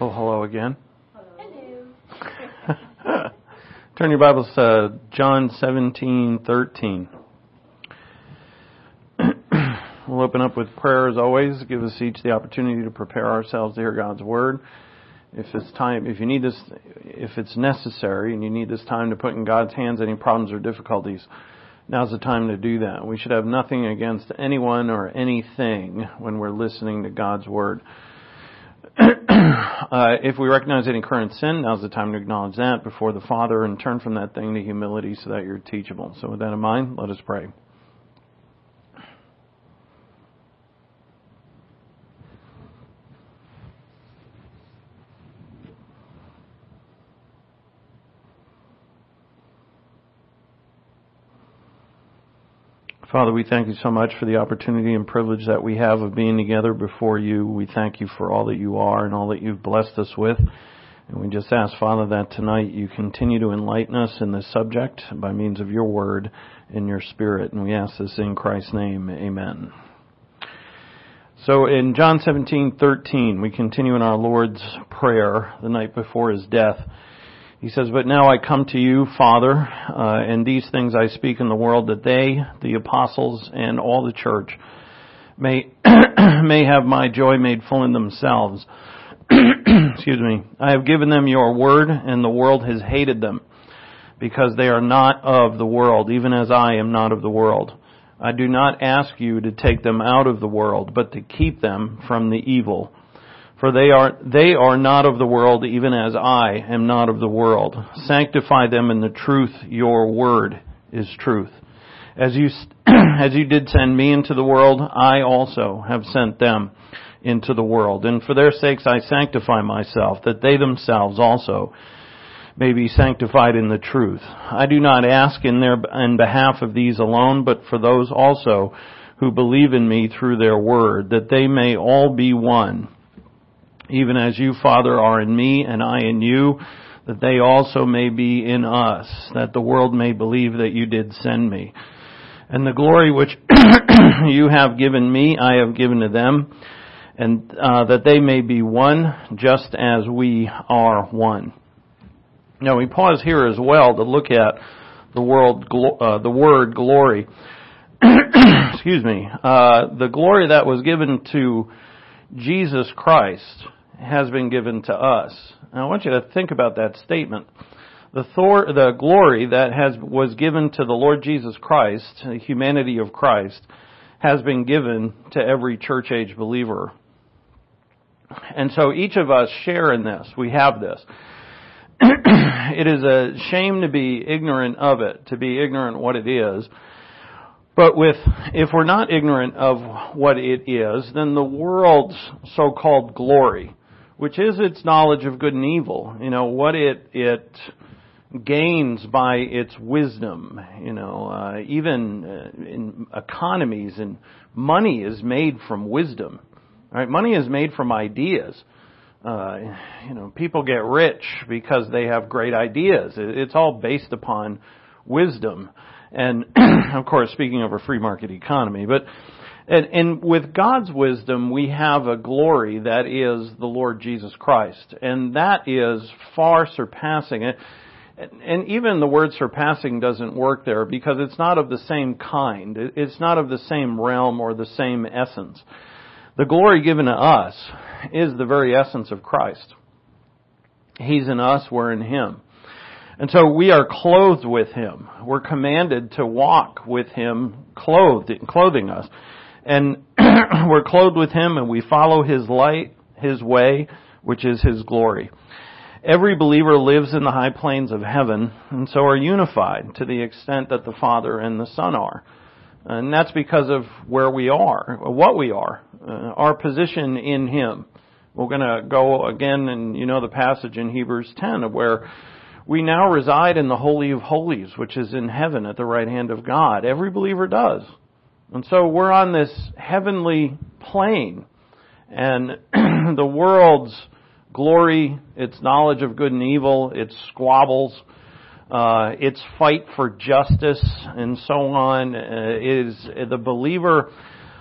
Well, hello again. Hello. Turn your Bibles to John 17:13. We'll open up with prayer as always. Give us each the opportunity to prepare ourselves to hear God's Word. If it's necessary and you need this time to put in God's hands any problems or difficulties, now's the time to do that. We should have nothing against anyone or anything when we're listening to God's Word. If we recognize any current sin, now's the time to acknowledge that before the Father and turn from that thing to humility so that you're teachable. So with that in mind, let us pray. Father, we thank you so much for the opportunity and privilege that we have of being together before you. We thank you for all that you are and all that you've blessed us with. And we just ask, Father, that tonight you continue to enlighten us in this subject by means of your word and your spirit. And we ask this in Christ's name. Amen. So in John 17:13, we continue in our Lord's Prayer the night before his death. He says, "But now I come to you, Father, and these things I speak in the world, that they, the apostles, and all the church, may have my joy made full in themselves. Excuse me. I have given them your word, and the world has hated them, because they are not of the world, even as I am not of the world. I do not ask you to take them out of the world, but to keep them from the evil. For they are not of the world, even as I am not of the world. Sanctify them in the truth. Your word is truth. As you did send me into the world, I also have sent them into the world. And for their sakes I sanctify myself, that they themselves also may be sanctified in the truth. I do not ask in behalf of these alone, but for those also who believe in me through their word, that they may all be one. Even as you, Father, are in me and I in you, that they also may be in us, that the world may believe that you did send me. And the glory which you have given me, I have given to them, and that they may be one, just as we are one." Now we pause here as well to look at the word glory. Excuse me. The glory that was given to Jesus Christ has been given to us. Now I want you to think about that statement. The glory that was given to the Lord Jesus Christ, the humanity of Christ, has been given to every church age believer. And so each of us share in this. We have this. It is a shame to be ignorant of it, to be ignorant what it is. But if we're not ignorant of what it is, then the world's so-called glory, which is its knowledge of good and evil, what it gains by its wisdom, even in economies, and money is made from wisdom, right? Money is made from ideas. People get rich because they have great ideas. It's all based upon wisdom. And, of course, speaking of a free market economy, and with God's wisdom, we have a glory that is the Lord Jesus Christ. And that is far surpassing it. And even the word surpassing doesn't work there because it's not of the same kind. It's not of the same realm or the same essence. The glory given to us is the very essence of Christ. He's in us, we're in Him. And so we are clothed with Him. We're commanded to walk with Him, clothing us. And we're clothed with Him and we follow His light, His way, which is His glory. Every believer lives in the high plains of heaven and so are unified to the extent that the Father and the Son are. And that's because of where we are, what we are, our position in Him. We're going to go again, and the passage in Hebrews 10 where we now reside in the Holy of Holies, which is in heaven at the right hand of God. Every believer does. And so we're on this heavenly plane. And the world's glory, its knowledge of good and evil, its squabbles, its fight for justice, and so on, is the believer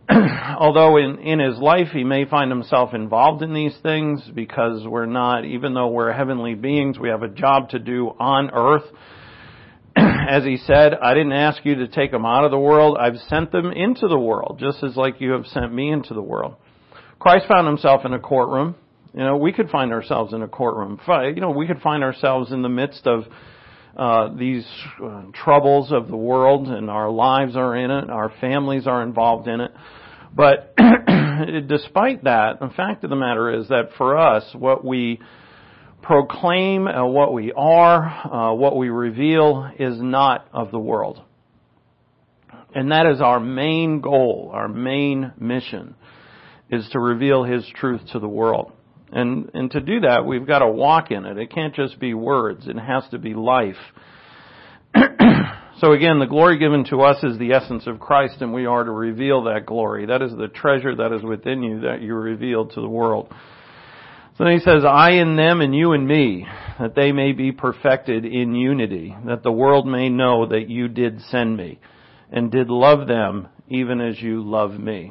although in his life he may find himself involved in these things because we're not, even though we're heavenly beings, we have a job to do on earth. As he said, I didn't ask you to take them out of the world. I've sent them into the world, just as like you have sent me into the world. Christ found himself in a courtroom. We could find ourselves in a courtroom. We could find ourselves in the midst of these troubles of the world, and our lives are in it, our families are involved in it. But despite that, the fact of the matter is that for us, what we proclaim, what we are, what we reveal is not of the world. And that is our main goal, our main mission, is to reveal His truth to the world. And to do that, we've got to walk in it. It can't just be words. It has to be life. So again, the glory given to us is the essence of Christ, and we are to reveal that glory. That is the treasure that is within you that you reveal to the world. So then he says, I in them and you in me, that they may be perfected in unity, that the world may know that you did send me, and did love them even as you love me.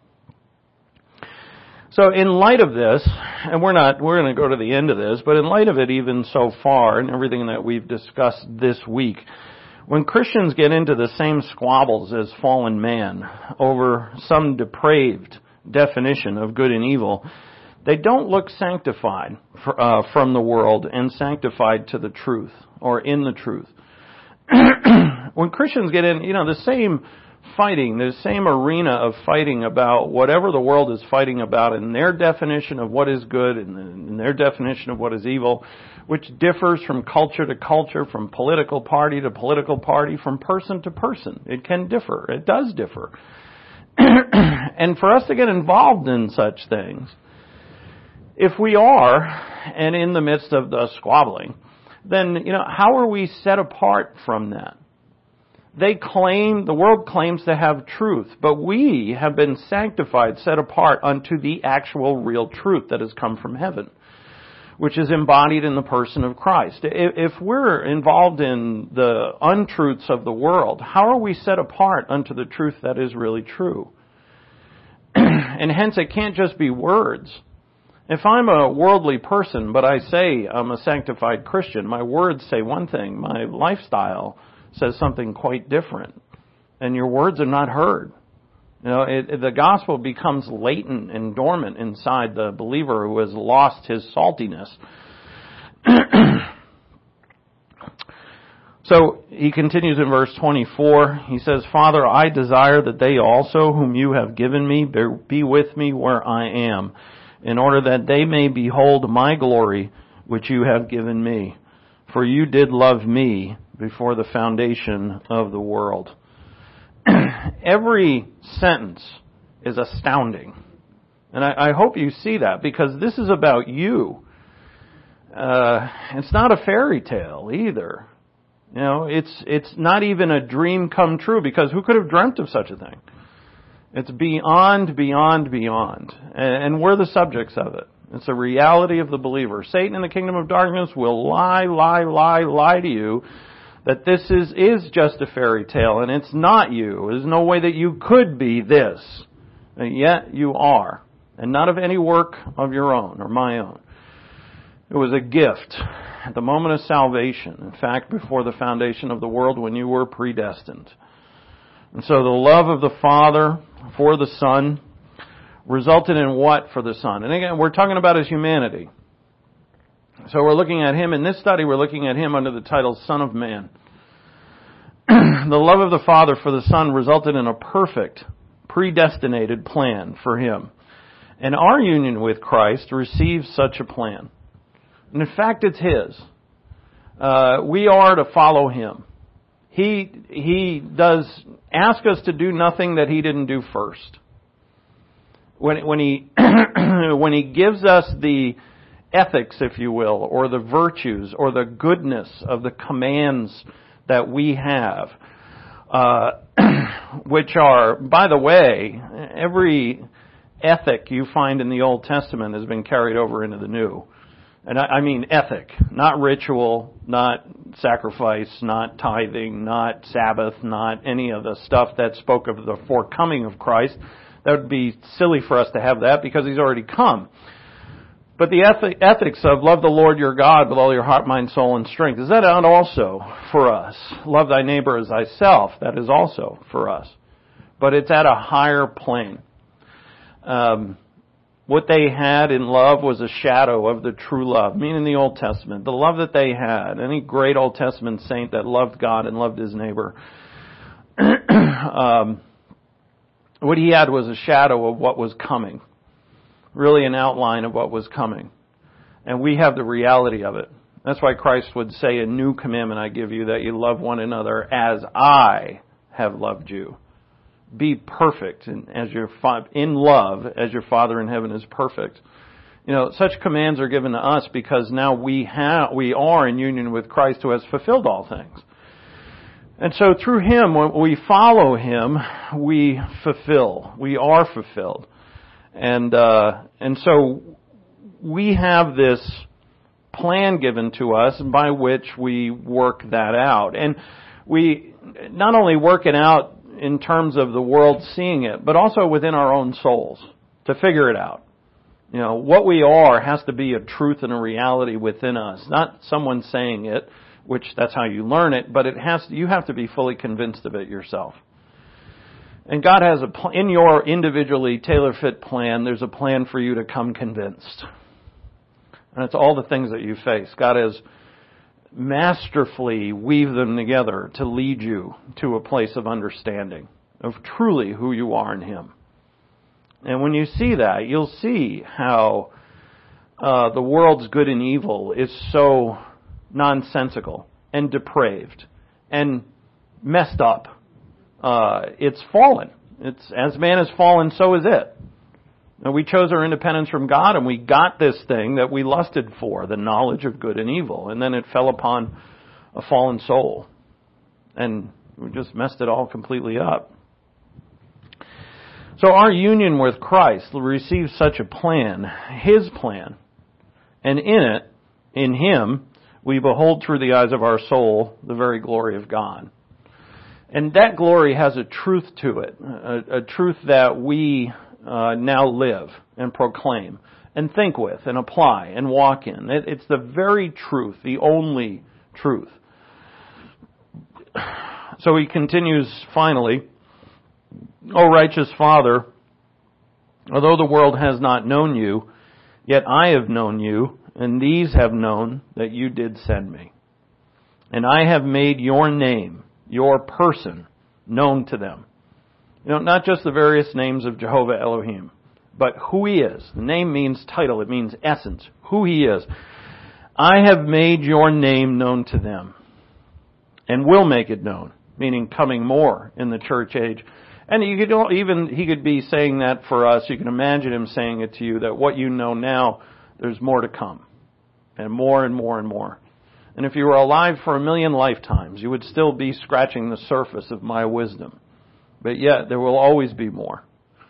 So in light of this, and we're going to go to the end of this, but in light of it even so far and everything that we've discussed this week, when Christians get into the same squabbles as fallen man over some depraved definition of good and evil, they don't look sanctified from the world and sanctified to the truth or in the truth. When Christians get in, the same fighting, the same arena of fighting about whatever the world is fighting about in their definition of what is good and in their definition of what is evil, which differs from culture to culture, from political party to political party, from person to person. It can differ. It does differ. And for us to get involved in such things, if we are, and in the midst of the squabbling, then, how are we set apart from that? The world claims to have truth, but we have been sanctified, set apart unto the actual real truth that has come from heaven, which is embodied in the person of Christ. If we're involved in the untruths of the world, how are we set apart unto the truth that is really true? And hence it can't just be words. If I'm a worldly person, but I say I'm a sanctified Christian, my words say one thing, my lifestyle says something quite different. And your words are not heard. The gospel becomes latent and dormant inside the believer who has lost his saltiness. So he continues in verse 24. He says, Father, I desire that they also whom you have given me be with me where I am, in order that they may behold my glory which you have given me. For you did love me before the foundation of the world. Every sentence is astounding. And I hope you see that, because this is about you. It's not a fairy tale either. It's not even a dream come true, because who could have dreamt of such a thing? It's beyond, beyond, beyond. And we're the subjects of it. It's a reality of the believer. Satan in the kingdom of darkness will lie to you that this is just a fairy tale, and it's not you. There's no way that you could be this. And yet you are. And not of any work of your own or my own. It was a gift at the moment of salvation. In fact, before the foundation of the world, when you were predestined. And so the love of the Father for the Son resulted in what for the Son? And again, we're talking about His humanity. So we're looking at Him, in this study, we're looking at Him under the title Son of Man. The love of the Father for the Son resulted in a perfect, predestinated plan for Him. And our union with Christ receives such a plan. And in fact, it's His. We are to follow Him. He does ask us to do nothing that He didn't do first. When He when He gives us the ethics, if you will, or the virtues, or the goodness of the commands that we have, which are, by the way, every ethic you find in the Old Testament has been carried over into the New. And I mean ethic, not ritual, not sacrifice, not tithing, not Sabbath, not any of the stuff that spoke of the forecoming of Christ. That would be silly for us to have that because He's already come. But the ethics of love the Lord your God with all your heart, mind, soul, and strength, is that not also for us? Love thy neighbor as thyself, that is also for us. But it's at a higher plane. What they had in love was a shadow of the true love, meaning the Old Testament. The love that they had, any great Old Testament saint that loved God and loved his neighbor, what he had was a shadow of what was coming. Really an outline of what was coming. And we have the reality of it. That's why Christ would say, a new commandment I give you, that you love one another as I have loved you. Be perfect in love as your Father in heaven is perfect. You know, such commands are given to us because now we are in union with Christ who has fulfilled all things. And so through Him, when we follow Him, we fulfill. We are fulfilled. And so we have this plan given to us by which we work that out. And we not only work it out in terms of the world seeing it, but also within our own souls to figure it out. You know, what we are has to be a truth and a reality within us, not someone saying it, which that's how you learn it, but you have to be fully convinced of it yourself. And God has in your individually tailor-fit plan, there's a plan for you to come convinced. And it's all the things that you face. God has masterfully weaved them together to lead you to a place of understanding of truly who you are in Him. And when you see that, you'll see how the world's good and evil is so nonsensical and depraved and messed up. It's fallen. It's as man has fallen, so is it. And we chose our independence from God, and we got this thing that we lusted for, the knowledge of good and evil. And then it fell upon a fallen soul. And we just messed it all completely up. So our union with Christ receives such a plan, His plan. And in it, in Him, we behold through the eyes of our soul the very glory of God. And that glory has a truth to it, a truth that we now live and proclaim and think with and apply and walk in. It's the very truth, the only truth. So he continues finally, O righteous Father, although the world has not known you, yet I have known you, and these have known that you did send me. And I have made your name, your person, known to them. You know, not just the various names of Jehovah Elohim, but who He is. The name means title. It means essence. Who He is. I have made your name known to them and will make it known, meaning coming more in the church age. And he could be saying that for us. You can imagine Him saying it to you, that what you know now, there's more to come. And more and more and more. And if you were alive for 1,000,000 lifetimes, you would still be scratching the surface of my wisdom. But yet, there will always be more.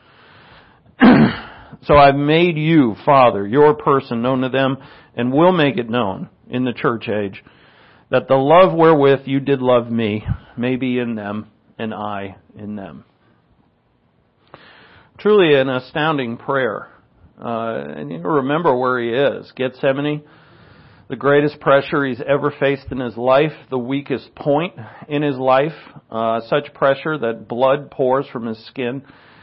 So I've made you, Father, your person, known to them, and will make it known in the church age, that the love wherewith you did love me may be in them, and I in them. Truly an astounding prayer. And you remember where he is. Gethsemane, the greatest pressure he's ever faced in his life, the weakest point in his life, such pressure that blood pours from his skin.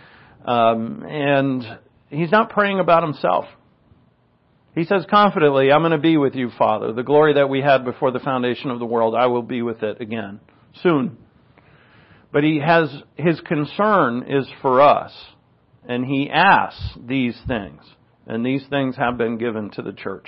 And he's not praying about himself. He says confidently, I'm going to be with you, Father. The glory that we had before the foundation of the world, I will be with it again, soon. But his concern is for us. And he asks these things. And these things have been given to the church.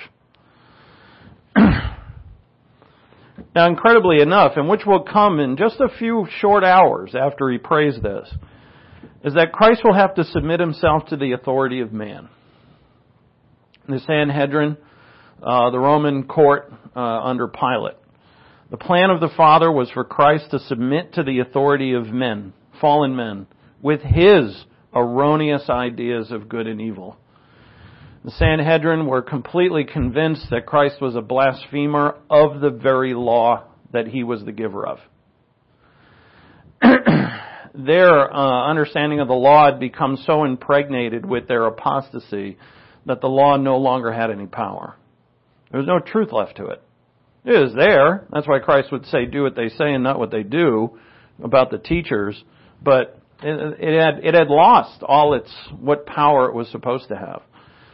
Now, incredibly enough, and which will come in just a few short hours after he prays this, is that Christ will have to submit himself to the authority of man. The Sanhedrin, the Roman court under Pilate. The plan of the Father was for Christ to submit to the authority of men, fallen men, with his erroneous ideas of good and evil. The Sanhedrin were completely convinced that Christ was a blasphemer of the very law that he was the giver of. their understanding of the law had become so impregnated with their apostasy that the law no longer had any power. There was no truth left to it. It was there. That's why Christ would say, do what they say and not what they do, about the teachers. But it had lost all what power it was supposed to have.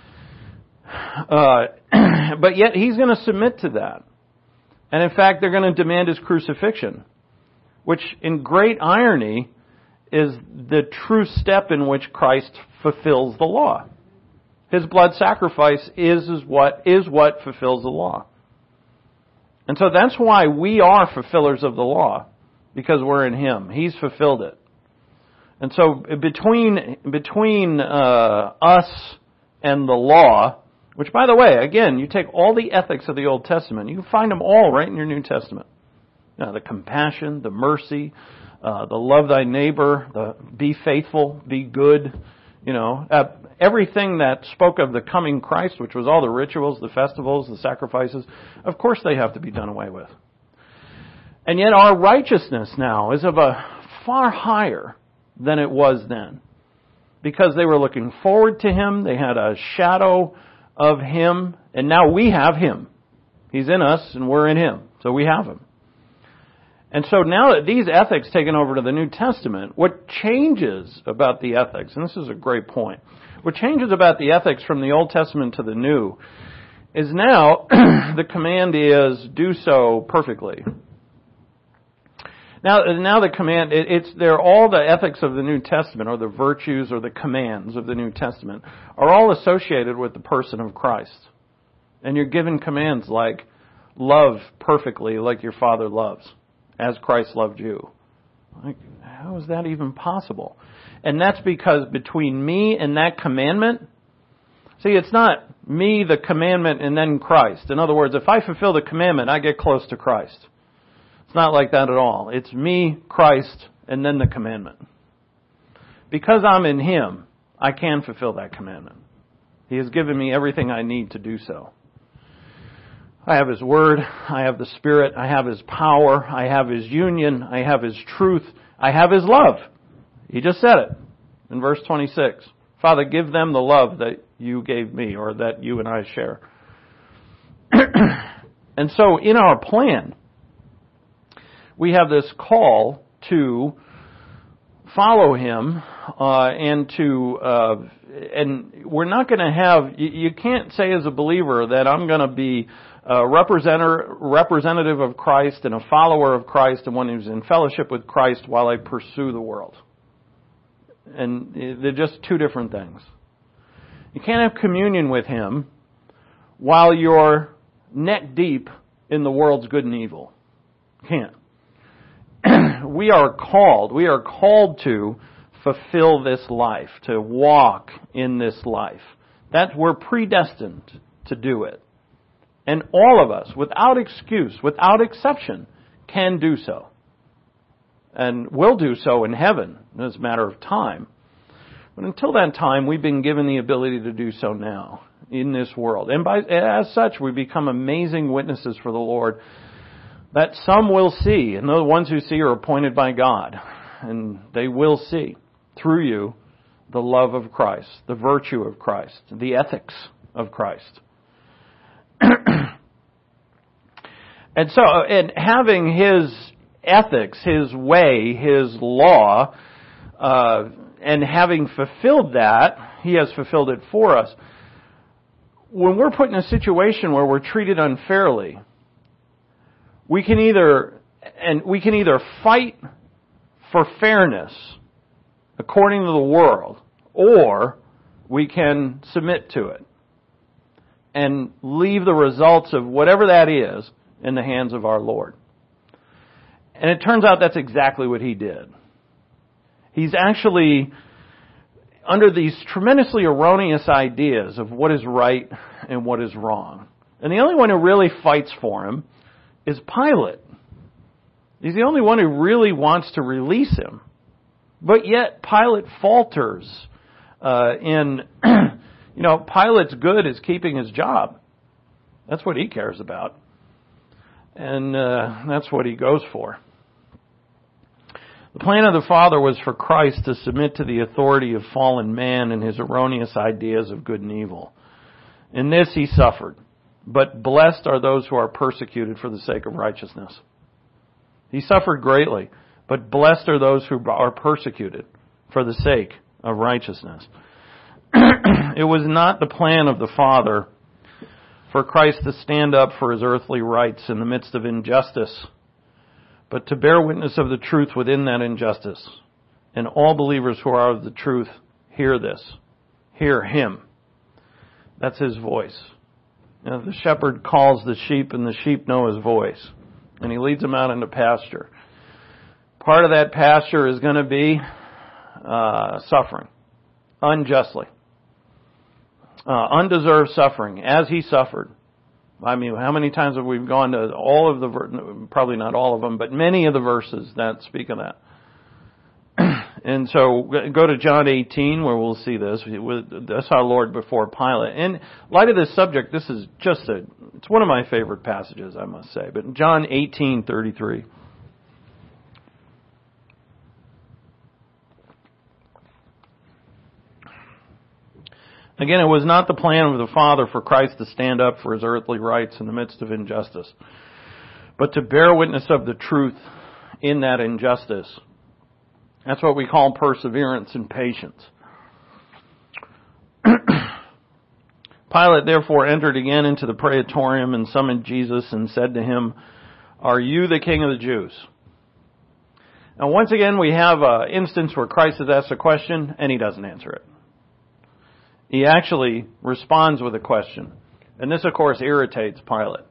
But yet he's going to submit to that. And in fact, they're going to demand his crucifixion, which in great irony is the true step in which Christ fulfills the law. His blood sacrifice is what fulfills the law. And so that's why we are fulfillers of the law, because we're in him. He's fulfilled it. And so between us and the law, which, by the way, again, you take all the ethics of the Old Testament, you can find them all right in your New Testament. The compassion, the mercy, the love thy neighbor, the be faithful, be good, everything that spoke of the coming Christ, which was all the rituals, the festivals, the sacrifices, of course they have to be done away with. And yet our righteousness now is of a far higher than it was then. Because they were looking forward to him, they had a shadow of him, and now we have him. He's in us and we're in him, so we have him. And so now that these ethics taken over to the New Testament, what changes about the ethics, and this is a great point, what changes about the ethics from the Old Testament to the New is now the command is do so perfectly. Now the command, they're all the ethics of the New Testament, or the virtues or the commands of the New Testament, are all associated with the person of Christ. And you're given commands like, love perfectly like your Father loves, as Christ loved you. Like, how is that even possible? And that's because between me and that commandment, see, it's not me, the commandment, and then Christ. In other words, if I fulfill the commandment, I get close to Christ. It's not like that at all. It's me, Christ, and then the commandment. Because I'm in him, I can fulfill that commandment. He has given me everything I need to do so. I have his word, I have the Spirit, I have his power, I have his union, I have his truth, I have his love. He just said it in verse 26. Father, give them the love that you gave me, or that you and I share. And so in our plan, we have this call to follow him, and we're not going to have, you can't say as a believer that I'm going to be a representative of Christ and a follower of Christ and one who's in fellowship with Christ while I pursue the world. And they're just two different things. You can't have communion with him while you're neck deep in the world's good and evil. You can't. We are called to fulfill this life, to walk in this life. That we're predestined to do it. And all of us, without excuse, without exception, can do so. And will do so in heaven, as a matter of time. But until that time, we've been given the ability to do so now, in this world. And as such, we become amazing witnesses for the Lord, that some will see, and the ones who see are appointed by God. And they will see, through you, the love of Christ, the virtue of Christ, the ethics of Christ. And having his ethics, his way, his law, and having fulfilled that, he has fulfilled it for us. When we're put in a situation where we're treated unfairly, we can either fight for fairness according to the world, or we can submit to it and leave the results of whatever that is in the hands of our Lord. And it turns out that's exactly what he did. He's actually under these tremendously erroneous ideas of what is right and what is wrong. And the only one who really fights for him is Pilate. He's the only one who really wants to release him. But yet Pilate falters Pilate's good is keeping his job. That's what he cares about. And that's what he goes for. The plan of the Father was for Christ to submit to the authority of fallen man and his erroneous ideas of good and evil. In this he suffered. But blessed are those who are persecuted for the sake of righteousness. He suffered greatly, but blessed are those who are persecuted for the sake of righteousness. It was not the plan of the Father for Christ to stand up for his earthly rights in the midst of injustice, but to bear witness of the truth within that injustice. And all believers who are of the truth hear this. Hear him. That's his voice. You know, the shepherd calls the sheep, and the sheep know his voice. And he leads them out into pasture. Part of that pasture is going to be suffering. Unjustly. Undeserved suffering, as he suffered. I mean, how many times have we gone to all of the, probably not all of them, but many of the verses that speak of that. And so, go to John 18, where we'll see this. That's our Lord before Pilate. In light of this subject, this is just it's one of my favorite passages, I must say. But John 18:33. Again, it was not the plan of the Father for Christ to stand up for his earthly rights in the midst of injustice, but to bear witness of the truth in that injustice. That's what we call perseverance and patience. Pilate therefore entered again into the praetorium and summoned Jesus and said to him, "Are you the King of the Jews?" Now once again we have an instance where Christ has asked a question and he doesn't answer it. He actually responds with a question. And this, of course, irritates Pilate.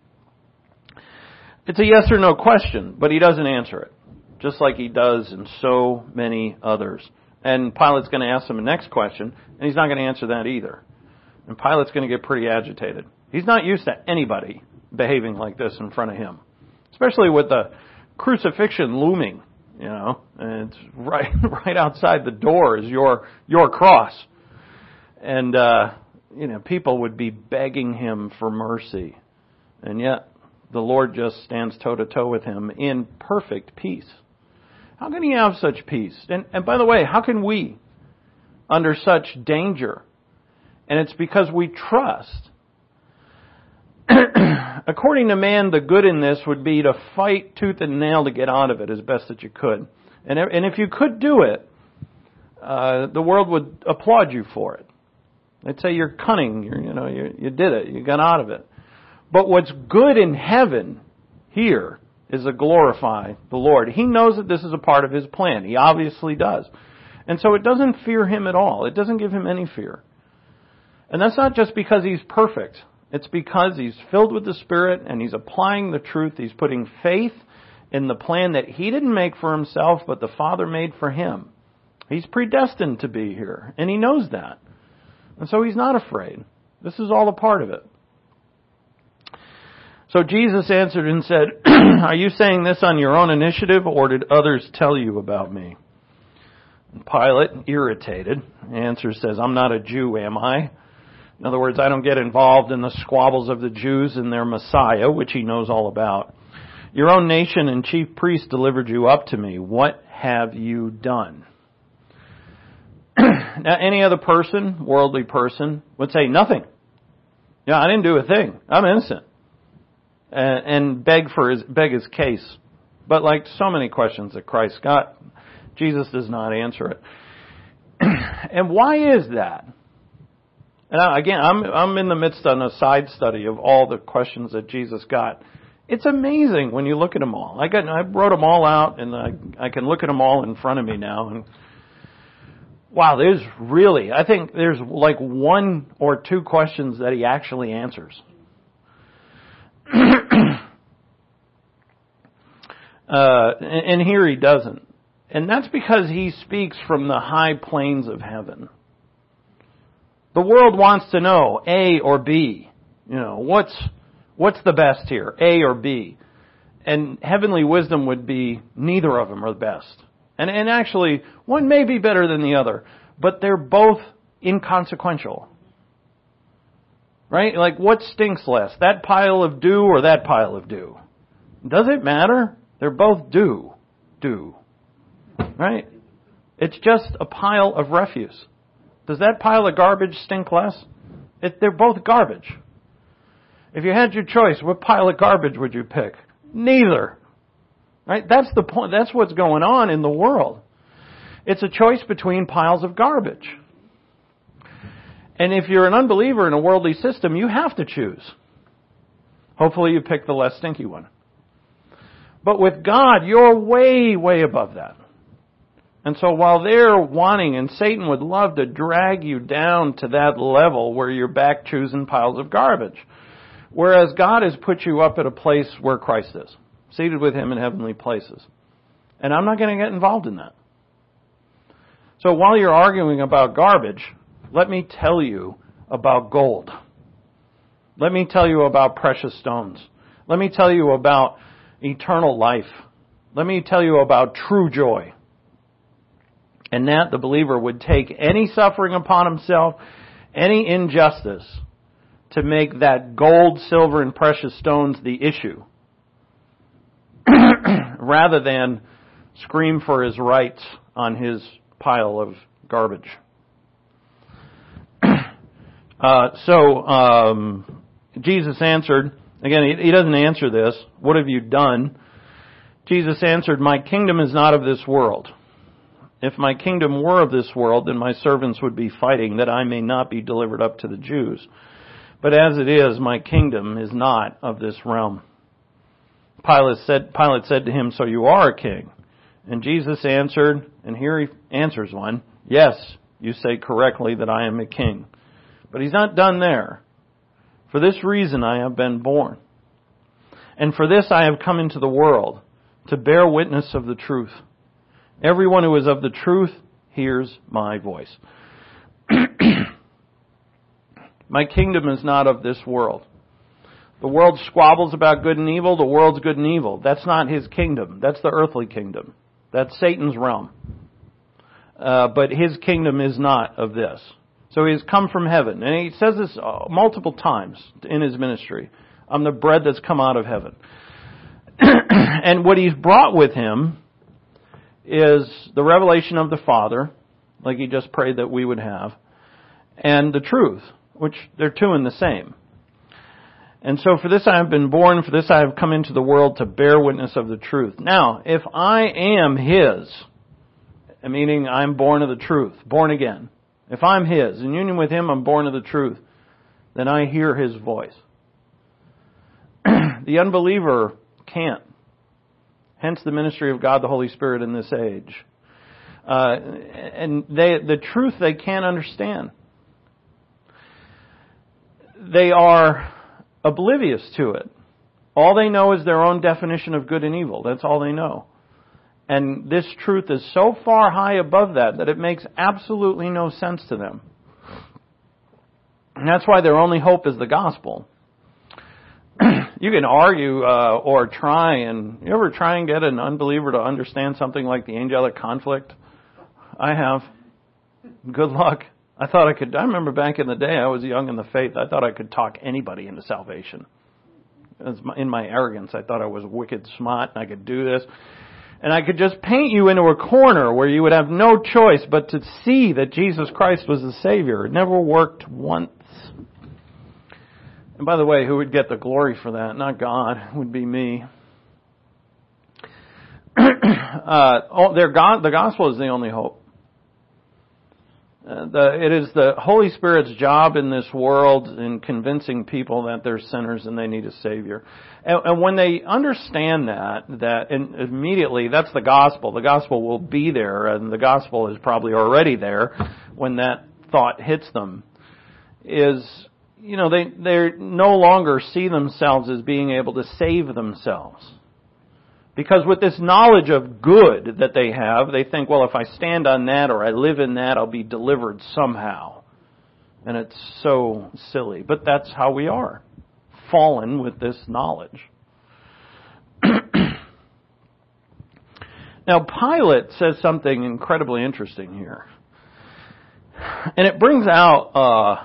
It's a yes or no question, but he doesn't answer it. Just like he does in so many others. And Pilate's going to ask him the next question, and he's not going to answer that either. And Pilate's going to get pretty agitated. He's not used to anybody behaving like this in front of him. Especially with the crucifixion looming, you know. And it's right outside the door is your cross. And, people would be begging him for mercy. And yet, the Lord just stands toe-to-toe with him in perfect peace. How can he have such peace? And by the way, how can we, under such danger? And it's because we trust. According to man, the good in this would be to fight tooth and nail to get out of it as best that you could. And if you could do it, the world would applaud you for it. They'd say you're cunning, you did it, you got out of it. But what's good in heaven here is to glorify the Lord. He knows that this is a part of his plan. He obviously does. And so it doesn't fear him at all. It doesn't give him any fear. And that's not just because he's perfect. It's because he's filled with the Spirit and he's applying the truth. He's putting faith in the plan that he didn't make for himself, but the Father made for him. He's predestined to be here, and he knows that. And so he's not afraid. This is all a part of it. So Jesus answered and said, "Are you saying this on your own initiative, or did others tell you about me?" And Pilate, irritated, answers, says, "I'm not a Jew, am I?" In other words, I don't get involved in the squabbles of the Jews and their Messiah, which he knows all about. Your own nation and chief priests delivered you up to me. What have you done? Now, any other person, worldly person, would say nothing. Yeah, I didn't do a thing. I'm innocent. And beg his case. But like so many questions that Christ got, Jesus does not answer it. And why is that? And again, I'm in the midst of a side study of all the questions that Jesus got. It's amazing when you look at them all. I wrote them all out, and I can look at them all in front of me now. And wow, I think there's like one or two questions that he actually answers. And here he doesn't. And that's because he speaks from the high plains of heaven. The world wants to know A or B. What's the best here, A or B? And heavenly wisdom would be neither of them are the best. And actually, one may be better than the other, but they're both inconsequential. Right? Like, what stinks less? That pile of dew or that pile of dew? Does it matter? They're both dew. Right? It's just a pile of refuse. Does that pile of garbage stink less? They're both garbage. If you had your choice, what pile of garbage would you pick? Neither. Right? That's the point. That's what's going on in the world. It's a choice between piles of garbage. And if you're an unbeliever in a worldly system, you have to choose. Hopefully you pick the less stinky one. But with God, you're way, way above that. And so while they're wanting, and Satan would love to drag you down to that level where you're back choosing piles of garbage. Whereas God has put you up at a place where Christ is, seated with Him in heavenly places. And I'm not going to get involved in that. So while you're arguing about garbage, let me tell you about gold. Let me tell you about precious stones. Let me tell you about eternal life. Let me tell you about true joy. And that the believer would take any suffering upon himself, any injustice, to make that gold, silver, and precious stones the issue, rather than scream for his rights on his pile of garbage. Jesus answered, again, He doesn't answer this, what have you done? Jesus answered, my kingdom is not of this world. If my kingdom were of this world, then my servants would be fighting that I may not be delivered up to the Jews. But as it is, my kingdom is not of this realm. Pilate said to him, so you are a king? And Jesus answered, and here he answers one, yes, you say correctly that I am a king. But He's not done there. For this reason I have been born. And for this I have come into the world, to bear witness of the truth. Everyone who is of the truth hears my voice. My kingdom is not of this world. The world squabbles about good and evil. The world's good and evil. That's not His kingdom. That's the earthly kingdom. That's Satan's realm. But His kingdom is not of this. So He has come from heaven. And He says this multiple times in His ministry. I'm the bread that's come out of heaven. And what He's brought with Him is the revelation of the Father, like He just prayed that we would have, and the truth, which they're two in the same. And so for this I have been born, for this I have come into the world to bear witness of the truth. Now, if I am His, meaning I'm born of the truth, born again, if I'm His, in union with Him I'm born of the truth, then I hear His voice. The unbeliever can't. Hence the ministry of God the Holy Spirit in this age. And the truth they can't understand. They are oblivious to it. All they know is their own definition of good and evil. That's all they know. And this truth is so far high above that it makes absolutely no sense to them. And that's why their only hope is the gospel. You can argue or try, and you ever try and get an unbeliever to understand something like the angelic conflict? I have. Good luck. I remember back in the day, I was young in the faith, I thought I could talk anybody into salvation. In my arrogance, I thought I was wicked smart and I could do this. And I could just paint you into a corner where you would have no choice but to see that Jesus Christ was the Savior. It never worked once. And by the way, who would get the glory for that? Not God. It would be me. The gospel is the only hope. It is the Holy Spirit's job in this world in convincing people that they're sinners and they need a Savior. And when they understand that and immediately that's the gospel. The gospel will be there, and the gospel is probably already there when that thought hits them. They no longer see themselves as being able to save themselves. Because with this knowledge of good that they have, they think, well, if I stand on that or I live in that, I'll be delivered somehow. And it's so silly. But that's how we are. Fallen with this knowledge. Now, Pilate says something incredibly interesting here. And it brings out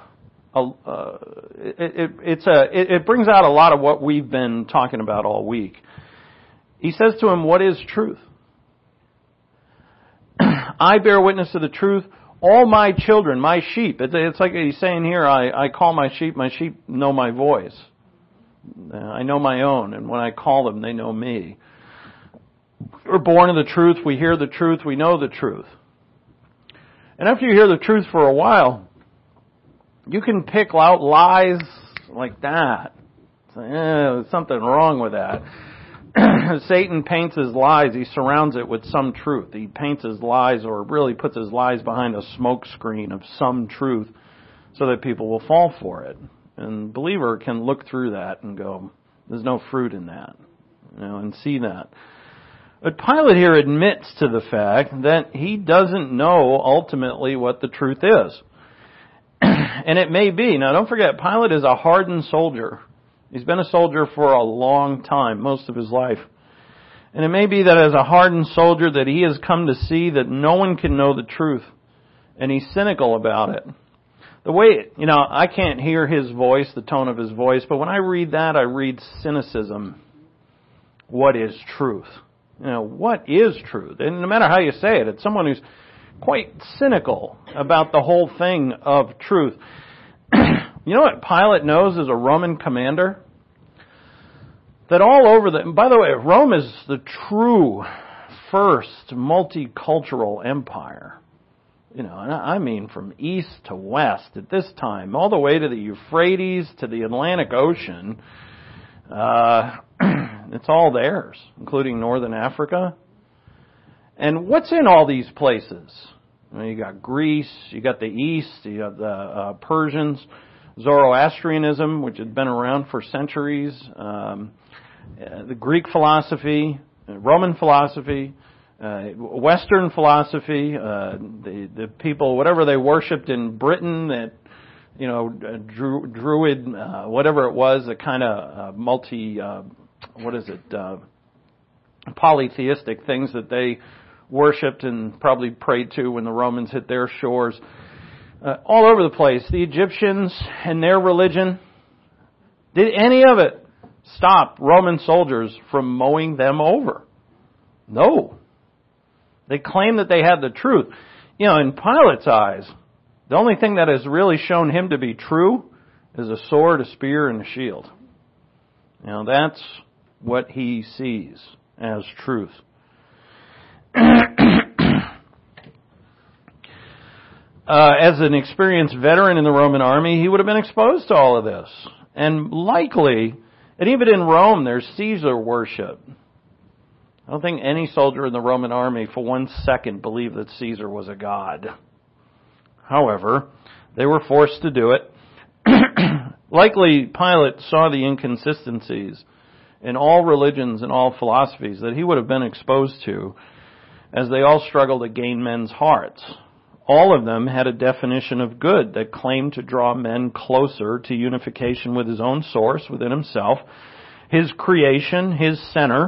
it brings out a lot of what we've been talking about all week. He says to him, what is truth? I bear witness to the truth. All my children, my sheep. It's like he's saying here, I call my sheep know my voice. I know my own, and when I call them, they know me. We're born of the truth, we hear the truth, we know the truth. And after you hear the truth for a while, you can pick out lies like that. There's something wrong with that. Satan paints his lies, he surrounds it with some truth. He paints his lies, or really puts his lies behind a smoke screen of some truth so that people will fall for it. And the believer can look through that and go, there's no fruit in that, and see that. But Pilate here admits to the fact that he doesn't know ultimately what the truth is. And it may be. Now don't forget, Pilate is a hardened soldier. He's been a soldier for a long time, most of his life. And it may be that as a hardened soldier that he has come to see that no one can know the truth. And he's cynical about it. The way, I can't hear his voice, the tone of his voice, but when I read that, I read cynicism. What is truth? What is truth? And no matter how you say it, it's someone who's quite cynical about the whole thing of truth. You know what Pilate knows as a Roman commander? That all over by the way, Rome is the true first multicultural empire. And I mean from east to west at this time, all the way to the Euphrates, to the Atlantic Ocean. It's all theirs, including northern Africa. And what's in all these places? You got Greece, you got the East, you got the Persians, Zoroastrianism, which had been around for centuries, the Greek philosophy, Roman philosophy, Western philosophy, the people, whatever they worshipped in Britain, that Druid, whatever it was, a kind of polytheistic things that they worshipped and probably prayed to when the Romans hit their shores. All over the place. The Egyptians and their religion. Did any of it stop Roman soldiers from mowing them over? No. They claimed that they had the truth. In Pilate's eyes, the only thing that has really shown him to be true is a sword, a spear, and a shield. That's what he sees as truth. As an experienced veteran in the Roman army, he would have been exposed to all of this. And likely, and even in Rome, there's Caesar worship. I don't think any soldier in the Roman army for 1 second believed that Caesar was a god. However, they were forced to do it. Likely, Pilate saw the inconsistencies in all religions and all philosophies that he would have been exposed to as they all struggled to gain men's hearts. All of them had a definition of good that claimed to draw men closer to unification with his own source within himself, his creation, his center,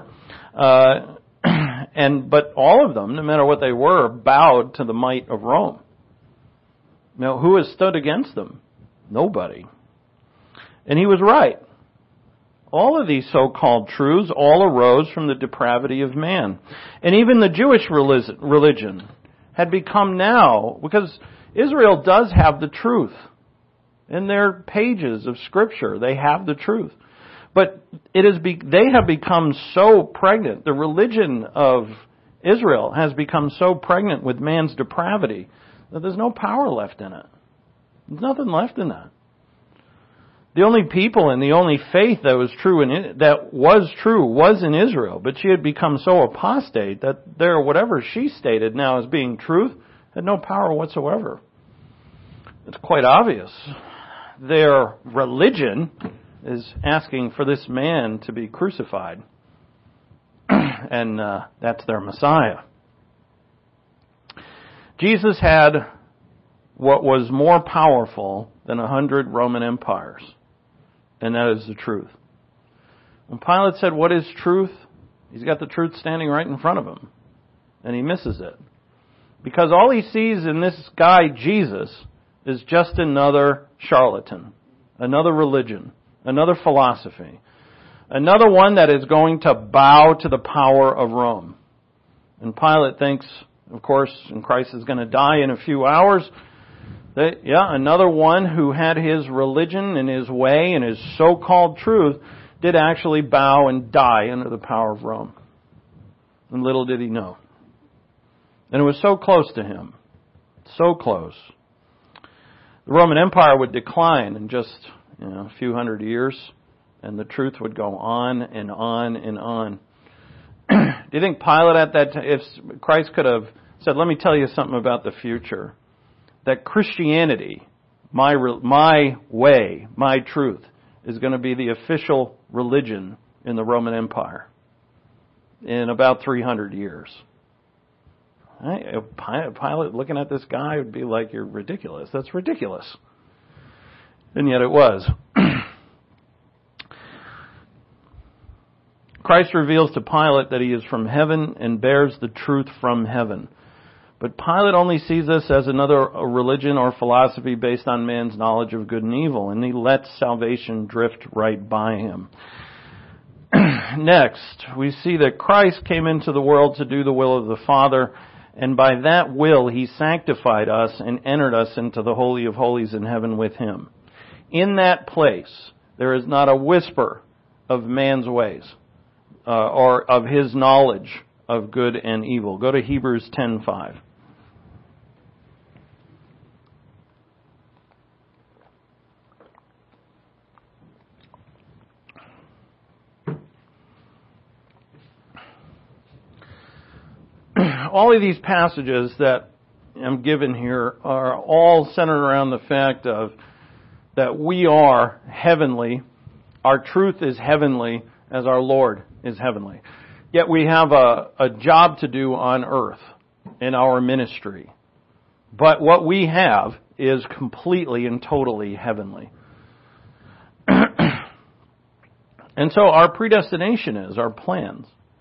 but all of them, no matter what they were, bowed to the might of Rome. Now, who has stood against them? Nobody. And he was right. All of these so-called truths all arose from the depravity of man. And even the Jewish religion had become now, because Israel does have the truth. In their pages of Scripture, they have the truth. But they have become so pregnant, the religion of Israel has become so pregnant with man's depravity that there's no power left in it. There's nothing left in that. The only people and the only faith that was true was in Israel, but she had become so apostate that whatever she stated now as being truth had no power whatsoever. It's quite obvious. Their religion is asking for this man to be crucified, and that's their Messiah. Jesus had what was more powerful than 100 Roman empires. And that is the truth. When Pilate said, what is truth? He's got the truth standing right in front of him. And he misses it. Because all he sees in this guy, Jesus, is just another charlatan. Another religion. Another philosophy. Another one that is going to bow to the power of Rome. And Pilate thinks of course, and Christ is going to die in a few hours. Another one who had his religion and his way and his so-called truth did actually bow and die under the power of Rome. And little did he know. And it was so close to him. So close. The Roman Empire would decline in just a few hundred years, and the truth would go on and on and on. Do you think Pilate at that time, if Christ could have said, let me tell you something about the future, that Christianity, my way, my truth, is going to be the official religion in the Roman Empire in about 300 years? Pilate looking at this guy would be like, you're ridiculous. That's ridiculous. And yet it was. Christ reveals to Pilate that he is from heaven and bears the truth from heaven. But Pilate only sees this as another religion or philosophy based on man's knowledge of good and evil, and he lets salvation drift right by him. Next, we see that Christ came into the world to do the will of the Father, and by that will he sanctified us and entered us into the Holy of Holies in heaven with him. In that place, there is not a whisper of man's ways or of his knowledge of good and evil. Go to Hebrews 10:5. All of these passages that I'm given here are all centered around the fact of that we are heavenly, our truth is heavenly as our Lord is heavenly. Yet we have a job to do on earth in our ministry. But what we have is completely and totally heavenly. And so our predestination is, our plans.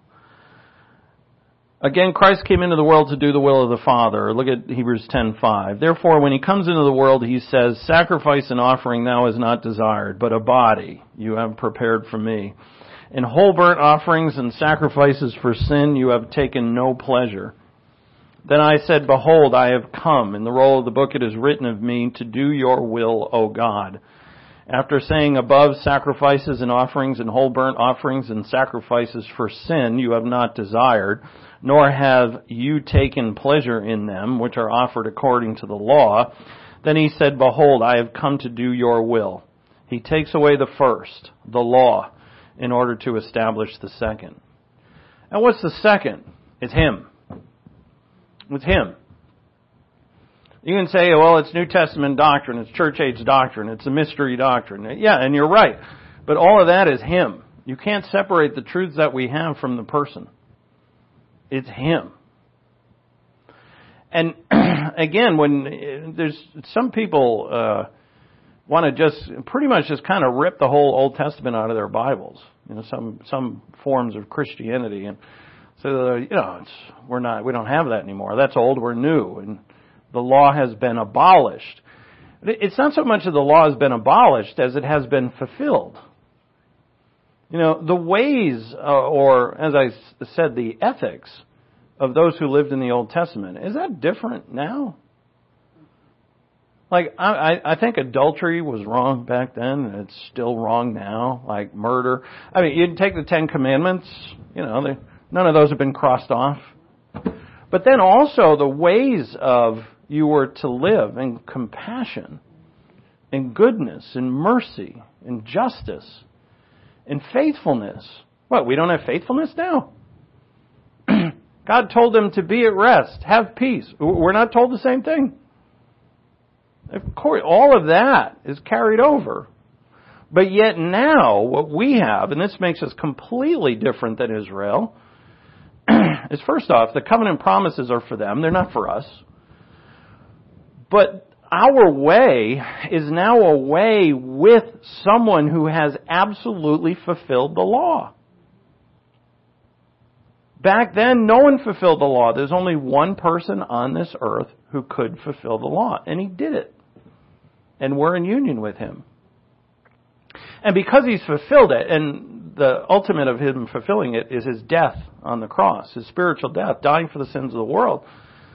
Again, Christ came into the world to do the will of the Father. Look at Hebrews 10:5. Therefore, when he comes into the world, he says, sacrifice and offering thou hast not desired, but a body you have prepared for me. In whole burnt offerings and sacrifices for sin you have taken no pleasure. Then I said, behold, I have come. In the roll of the book it is written of me to do your will, O God. After saying above, sacrifices and offerings and whole burnt offerings and sacrifices for sin you have not desired, nor have you taken pleasure in them, which are offered according to the law. Then he said, behold, I have come to do your will. He takes away the first, the law, in order to establish the second. And what's the second? It's him. It's him. You can say, well, it's New Testament doctrine, it's church age doctrine, it's a mystery doctrine. Yeah, and you're right. But all of that is him. You can't separate the truths that we have from the person. It's him. And again, when there's some people want to just pretty much just kind of rip the whole Old Testament out of their Bibles, some forms of Christianity, and so we don't have that anymore. That's old. We're new, and the law has been abolished. It's not so much that the law has been abolished as it has been fulfilled. The ways, or as I said, the ethics of those who lived in the Old Testament, is that different now? Like, I think adultery was wrong back then, and it's still wrong now, like murder. I mean, you'd take the Ten Commandments, none of those have been crossed off. But then also the ways of you were to live in compassion, in goodness, in mercy, in justice, in faithfulness. What, we don't have faithfulness now? God told them to be at rest, have peace. We're not told the same thing. Of course, all of that is carried over. But yet now, what we have, and this makes us completely different than Israel, is first off, the covenant promises are for them. They're not for us. But our way is now a way with someone who has absolutely fulfilled the law. Back then, no one fulfilled the law. There's only one person on this earth who could fulfill the law, and he did it. And we're in union with him. And because he's fulfilled it, and the ultimate of him fulfilling it is his death on the cross, his spiritual death, dying for the sins of the world,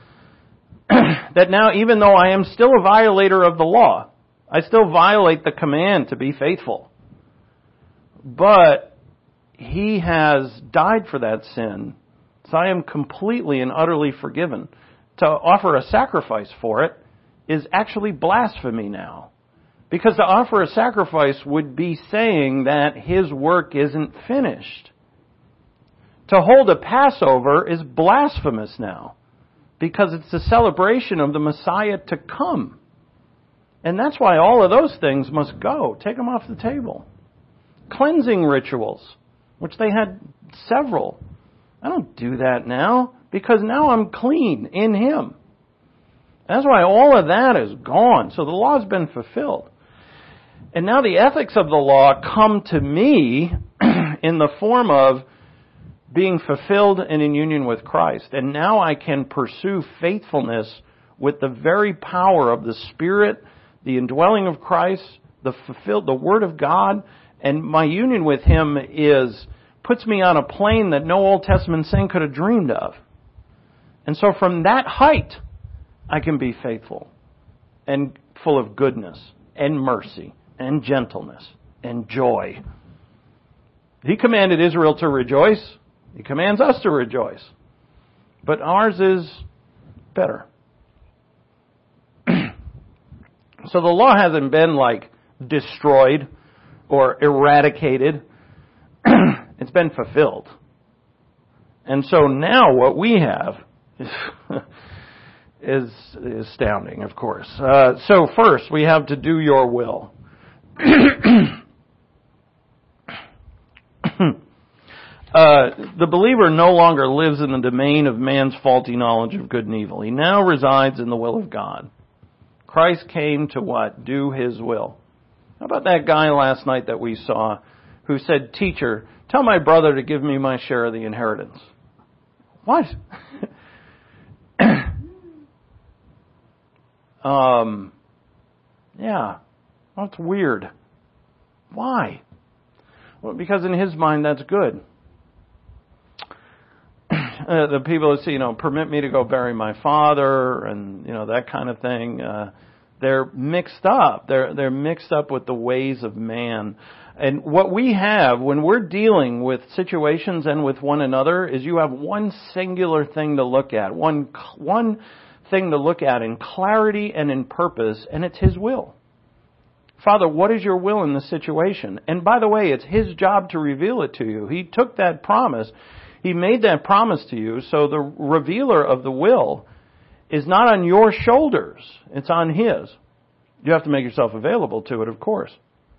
that now even though I am still a violator of the law, I still violate the command to be faithful. But He has died for that sin, so I am completely and utterly forgiven. To offer a sacrifice for it is actually blasphemy now. Because to offer a sacrifice would be saying that His work isn't finished. To hold a Passover is blasphemous now, because it's the celebration of the Messiah to come. And that's why all of those things must go. Take them off the table. Cleansing rituals, which they had several. I don't do that now, because now I'm clean in Him. That's why all of that is gone. So the law has been fulfilled. And now the ethics of the law come to me in the form of being fulfilled and in union with Christ. And now I can pursue faithfulness with the very power of the Spirit, the indwelling of Christ, the Word of God, and my union with Him puts me on a plane that no Old Testament saint could have dreamed of. And so from that height, I can be faithful and full of goodness and mercy and gentleness and joy. He commanded Israel to rejoice. He commands us to rejoice. But ours is better. So the law hasn't been destroyed or eradicated. It's been fulfilled. And so now what we have is astounding, of course. So first, we have to do your will. The believer no longer lives in the domain of man's faulty knowledge of good and evil. He now resides in the will of God. Christ came to what? Do His will. How about that guy last night that we saw who said, "Teacher, tell my brother to give me my share of the inheritance"? What? Yeah. That's weird. Why? Well, because in his mind that's good. The people who say, permit me to go bury my father and, that kind of thing, they're mixed up. They're mixed up with the ways of man. And what we have when we're dealing with situations and with one another is you have one singular thing to look at, one thing to look at in clarity and in purpose, and it's His will. Father, what is your will in this situation? And by the way, it's His job to reveal it to you. He took that promise. He made that promise to you, so the revealer of the will is not on your shoulders. It's on His. You have to make yourself available to it, of course.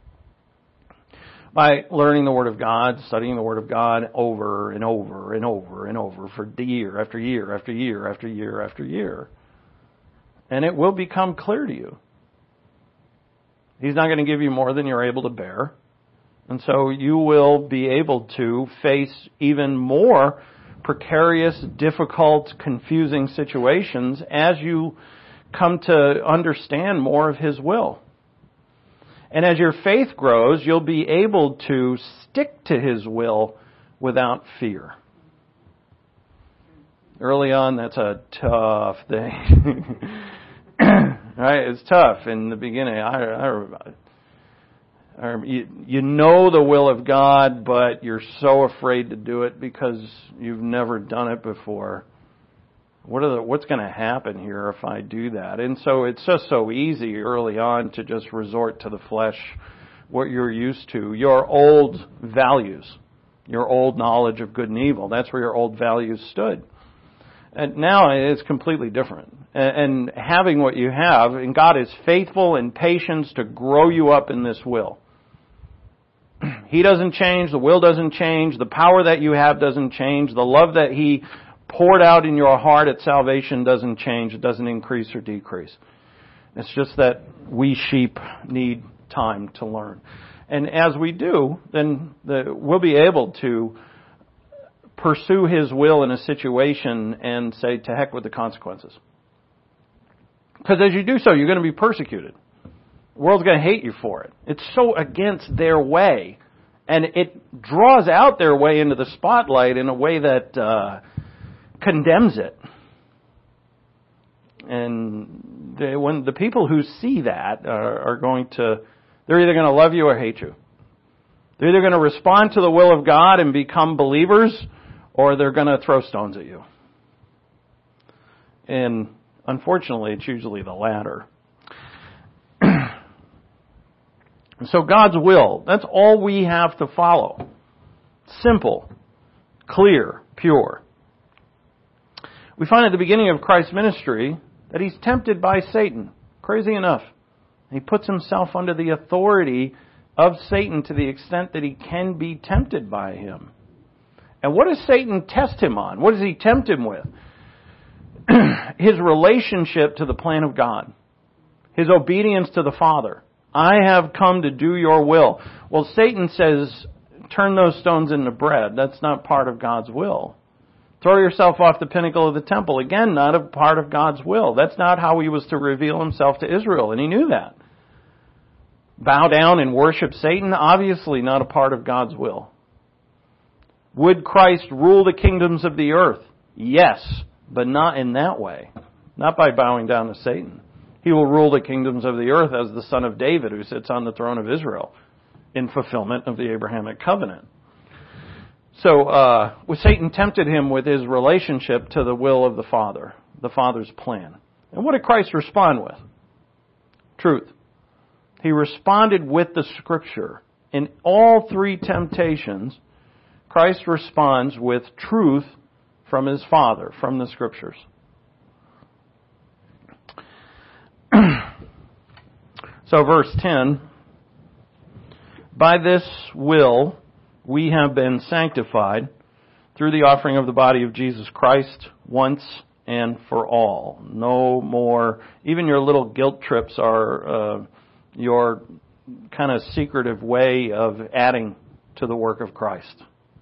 By learning the Word of God, studying the Word of God over and over and over and over for year after year after year after year after year. And it will become clear to you. He's not going to give you more than you're able to bear. And so you will be able to face even more precarious, difficult, confusing situations as you come to understand more of His will. And as your faith grows, you'll be able to stick to His will without fear. Early on, that's a tough thing. Right? It's tough in the beginning. You know the will of God, but you're so afraid to do it because you've never done it before. What's going to happen here if I do that? And so it's just so easy early on to just resort to the flesh, what you're used to, your old values, your old knowledge of good and evil. That's where your old values stood. And now it's completely different. And having what you have, and God is faithful and patient to grow you up in this will. He doesn't change, the will doesn't change, the power that you have doesn't change, the love that He poured out in your heart at salvation doesn't change, it doesn't increase or decrease. It's just that we sheep need time to learn. And as we do, then we'll be able to pursue His will in a situation and say, to heck with the consequences. Because as you do so, you're going to be persecuted. The world's going to hate you for it. It's so against their way. And it draws out their way into the spotlight in a way that condemns it. And when the people who see that are going to, they're either going to love you or hate you. They're either going to respond to the will of God and become believers, or they're going to throw stones at you. And unfortunately, it's usually the latter. So God's will, that's all we have to follow. Simple, clear, pure. We find at the beginning of Christ's ministry that He's tempted by Satan. Crazy enough. He puts Himself under the authority of Satan to the extent that He can be tempted by him. And what does Satan test Him on? What does he tempt Him with? His relationship to the plan of God. His obedience to the Father. I have come to do your will. Well, Satan says, turn those stones into bread. That's not part of God's will. Throw yourself off the pinnacle of the temple. Again, not a part of God's will. That's not how He was to reveal Himself to Israel, and He knew that. Bow down and worship Satan? Obviously not a part of God's will. Would Christ rule the kingdoms of the earth? Yes, but not in that way. Not by bowing down to Satan. He will rule the kingdoms of the earth as the son of David who sits on the throne of Israel in fulfillment of the Abrahamic covenant. So, Satan tempted Him with his relationship to the will of the Father's plan. And what did Christ respond with? Truth. He responded with the Scripture. In all three temptations, Christ responds with truth from His Father, from the Scriptures. So verse 10, by this will we have been sanctified through the offering of the body of Jesus Christ once and for all. No more, even your little guilt trips are your kind of secretive way of adding to the work of Christ.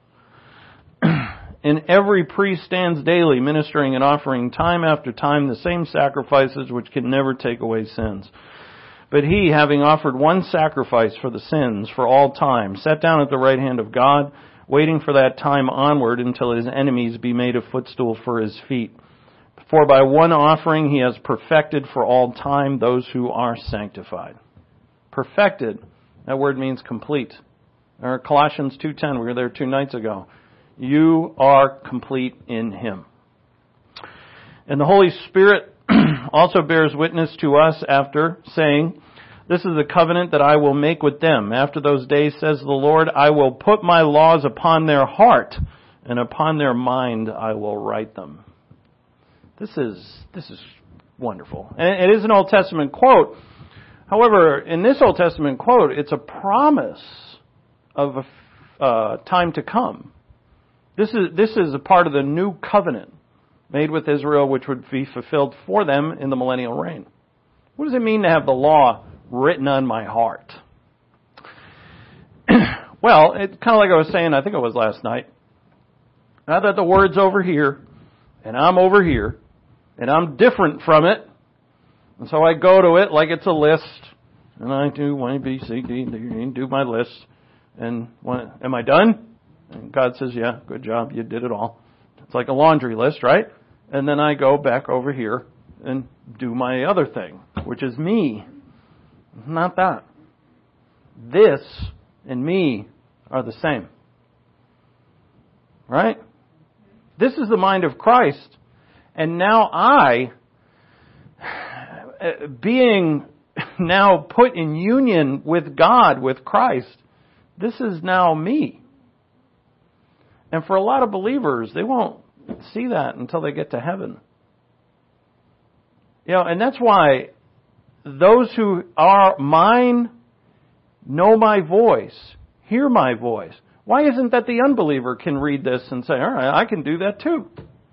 And every priest stands daily ministering and offering time after time the same sacrifices which can never take away sins. But He, having offered one sacrifice for the sins for all time, sat down at the right hand of God, waiting for that time onward until His enemies be made a footstool for His feet. For by one offering He has perfected for all time those who are sanctified. Perfected, that word means complete. Or Colossians 2:10, we were there 2 nights ago. You are complete in Him. And the Holy Spirit also bears witness to us after, saying, this is the covenant that I will make with them. After those days, says the Lord, I will put my laws upon their heart, and upon their mind I will write them. This is wonderful. And it is an Old Testament quote. However, in this Old Testament quote, it's a promise of a time to come. This is a part of the new covenant made with Israel, which would be fulfilled for them in the millennial reign. What does it mean to have the law written on my heart? Well, it's kind of like I was saying, I think it was last night. Now that the word's over here, and I'm over here, and I'm different from it, and so I go to it like it's a list, and I do A, B, C, D, do my list, and am I done? And God says, yeah, good job, you did it all. It's like a laundry list, right? And then I go back over here and do my other thing, which is me. Not that. This and me are the same. Right? This is the mind of Christ. And now I, being now put in union with God, with Christ, this is now me. And for a lot of believers, they won't see that until they get to heaven. You know, and that's why those who are mine know my voice, hear my voice. Why isn't that the unbeliever can read this and say, all right, I can do that too?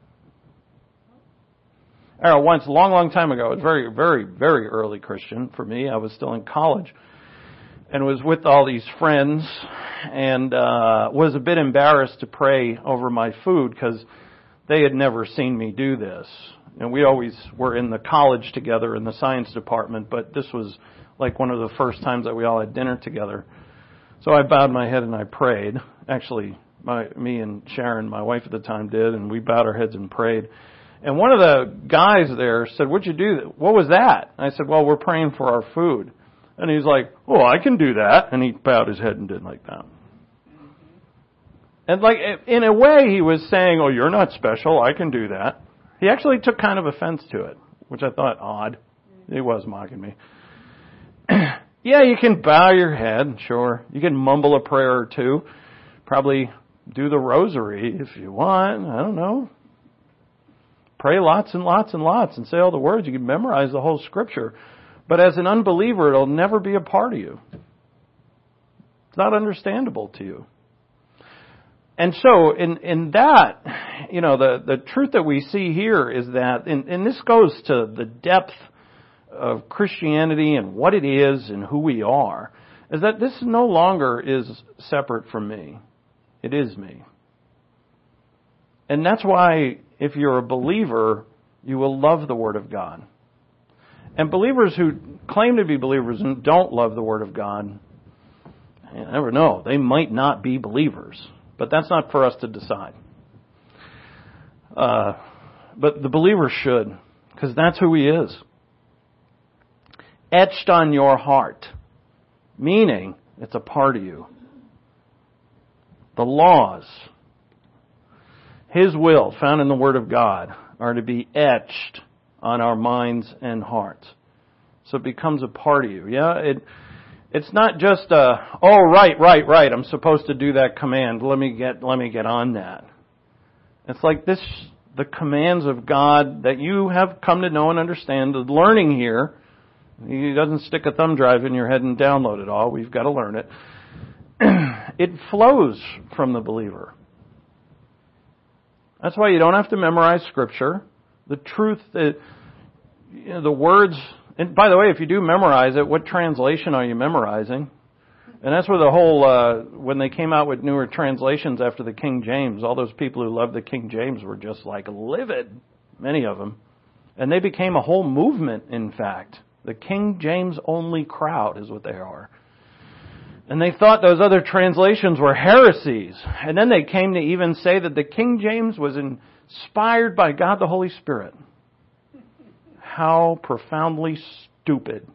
Once, a long time ago, it was very, very, very early Christian for me. I was still in college and was with all these friends and was a bit embarrassed to pray over my food because they had never seen me do this. And we always were in the college together in the science department, but this was like one of the first times that we all had dinner together. So I bowed my head and I prayed. Actually, me and Sharon, my wife at the time, did, and we bowed our heads and prayed. And one of the guys there said, "What'd you do? What was that?" I said, "Well, we're praying for our food." And he's like, "Oh, I can do that." And he bowed his head and did like that. And like, in a way, he was saying, "Oh, you're not special. I can do that." He actually took kind of offense to it, which I thought odd. He was mocking me. Yeah, you can bow your head, sure. You can mumble a prayer or two. Probably do the rosary if you want. I don't know. Pray lots and lots and lots and say all the words. You can memorize the whole Scripture. But as an unbeliever, it'll never be a part of you. It's not understandable to you. And so, in that, the truth that we see here is that, and this goes to the depth of Christianity and what it is and who we are, is that this no longer is separate from me. It is me. And that's why, if you're a believer, you will love the Word of God. And believers who claim to be believers and don't love the Word of God, you never know. They might not be believers. But that's not for us to decide. But the believer should, because that's who he is. Etched on your heart, meaning it's a part of you. The laws, His will, found in the Word of God, are to be etched on our minds and hearts. So it becomes a part of you. Yeah, it's not just right. I'm supposed to do that command. Let me get on that. It's like this, the commands of God that you have come to know and understand. The learning here, He doesn't stick a thumb drive in your head and download it all. We've got to learn it. It flows from the believer. That's why you don't have to memorize Scripture. The truth, the words. And by the way, if you do memorize it, what translation are you memorizing? And that's where the whole, when they came out with newer translations after the King James, all those people who loved the King James were just like livid, many of them. And they became a whole movement, in fact. The King James only crowd is what they are. And they thought those other translations were heresies. And then they came to even say that the King James was inspired by God the Holy Spirit. How profoundly stupid.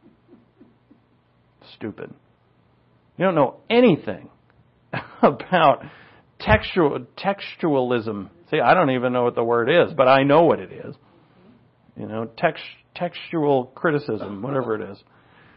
Stupid. You don't know anything about textualism. See, I don't even know what the word is, but I know what it is. Textual criticism, whatever it is.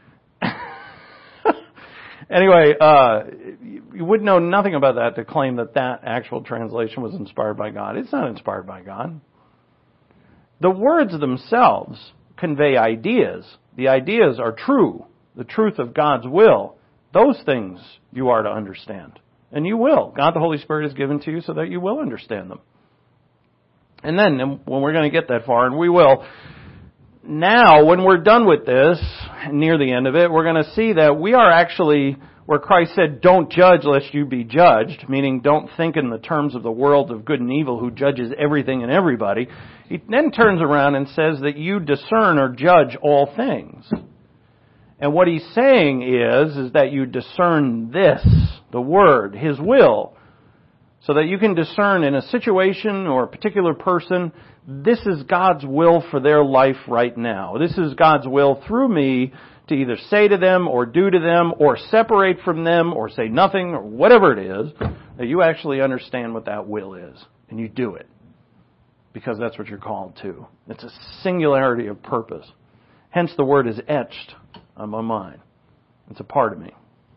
Anyway, you would know nothing about that to claim that actual translation was inspired by God. It's not inspired by God. The words themselves convey ideas. The ideas are true. The truth of God's will. Those things you are to understand. And you will. God the Holy Spirit is given to you so that you will understand them. And then, when we're going to get that far, and we will, now, when we're done with this, near the end of it, we're going to see that we are actually, where Christ said, "Don't judge lest you be judged," meaning don't think in the terms of the world of good and evil who judges everything and everybody. He then turns around and says that you discern or judge all things. And what he's saying is that you discern this, the Word, His will, so that you can discern in a situation or a particular person, this is God's will for their life right now. This is God's will through me to either say to them or do to them or separate from them or say nothing or whatever it is, that you actually understand what that will is and you do it. Because that's what you're called to. It's a singularity of purpose. Hence the word is etched on my mind. It's a part of me.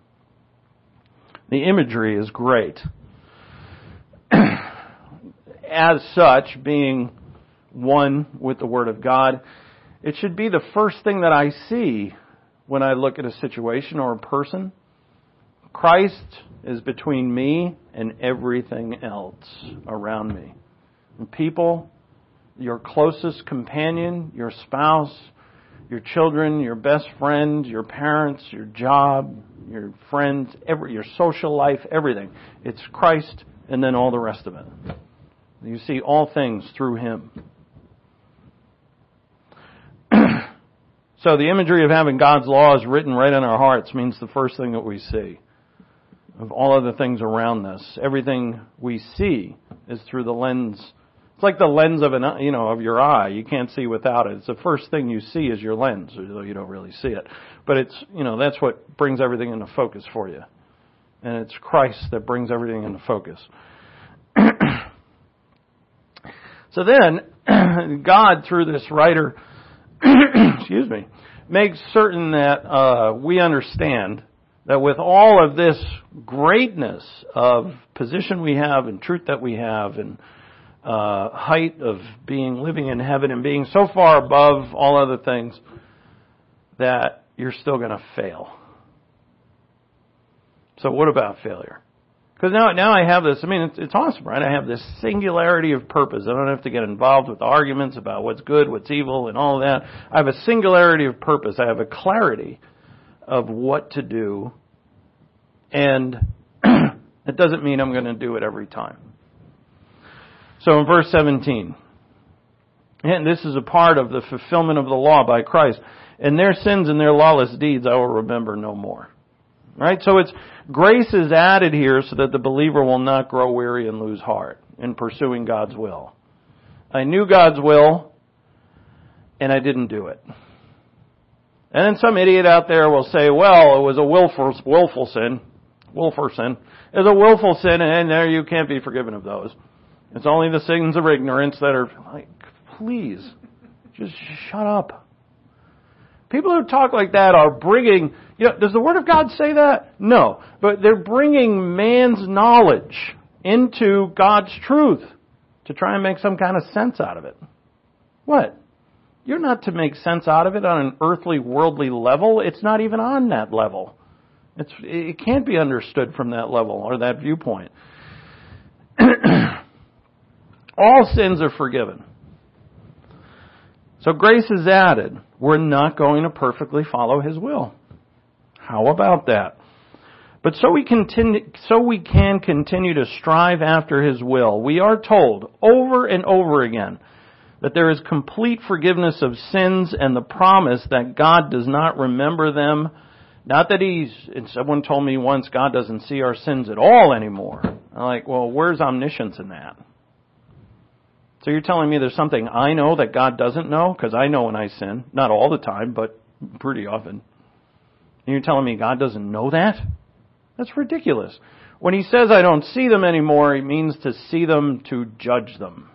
The imagery is great. As such, being one with the Word of God, it should be the first thing that I see when I look at a situation or a person. Christ is between me and everything else around me. And people, your closest companion, your spouse, your children, your best friend, your parents, your job, your friends, your social life, everything. It's Christ and then all the rest of it. You see all things through Him. So the imagery of having God's laws written right on our hearts means the first thing that we see. Of all other things around us, everything we see is through the lens It's like the lens of of your eye. You can't see without it. It's the first thing you see is your lens, although you don't really see it. But it's, that's what brings everything into focus for you. And it's Christ that brings everything into focus. So then, God, through this writer, excuse me, makes certain that we understand that with all of this greatness of position we have and truth that we have and height of living in heaven and being so far above all other things, that you're still going to fail. So what about failure? Because now I have this, it's awesome, right? I have this singularity of purpose. I don't have to get involved with arguments about what's good, what's evil, and all of that. I have a singularity of purpose. I have a clarity of what to do. And it doesn't mean I'm going to do it every time. So in verse 17, and this is a part of the fulfillment of the law by Christ, and their sins and their lawless deeds I will remember no more. Right? So it's grace is added here so that the believer will not grow weary and lose heart in pursuing God's will. I knew God's will, and I didn't do it. And then some idiot out there will say, well, it was a willful sin. It's a willful sin, and there you can't be forgiven of those. It's only the sins of ignorance that are like, please, just shut up. People who talk like that are bringing, does the Word of God say that? No. But they're bringing man's knowledge into God's truth to try and make some kind of sense out of it. What? You're not to make sense out of it on an earthly, worldly level. It's not even on that level. It can't be understood from that level or that viewpoint. All sins are forgiven. So grace is added. We're not going to perfectly follow His will. How about that? But so we can continue to strive after His will. We are told over and over again that there is complete forgiveness of sins and the promise that God does not remember them. Not that and someone told me once God doesn't see our sins at all anymore. I'm like, well, where's omniscience in that? So you're telling me there's something I know that God doesn't know? Because I know when I sin. Not all the time, but pretty often. And you're telling me God doesn't know that? That's ridiculous. When He says I don't see them anymore, He means to see them to judge them.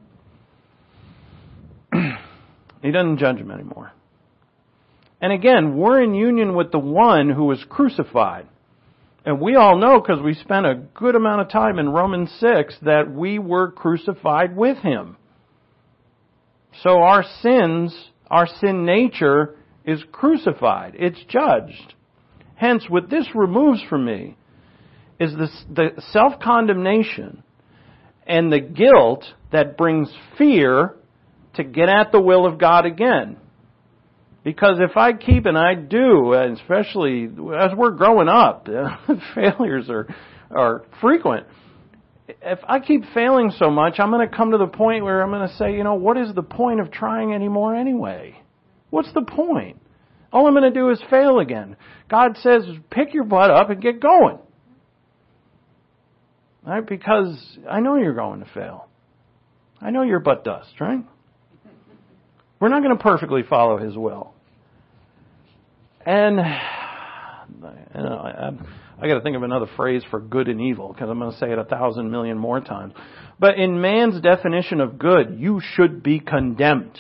He doesn't judge them anymore. And again, we're in union with the one who was crucified. And we all know, because we spent a good amount of time in Romans 6, that we were crucified with Him. So our sin nature is crucified. It's judged. Hence, what this removes from me is the self-condemnation and the guilt that brings fear to get at the will of God again. Because if I keep, and I do, and especially as we're growing up, failures are frequent. If I keep failing so much, I'm going to come to the point where I'm going to say, what is the point of trying anymore anyway? What's the point? All I'm going to do is fail again. God says, pick your butt up and get going. Right? Because I know you're going to fail. I know you're but dust, right? We're not going to perfectly follow His will. And I got to think of another phrase for good and evil, because I'm going to say it 1,000 million more times. But in man's definition of good, you should be condemned.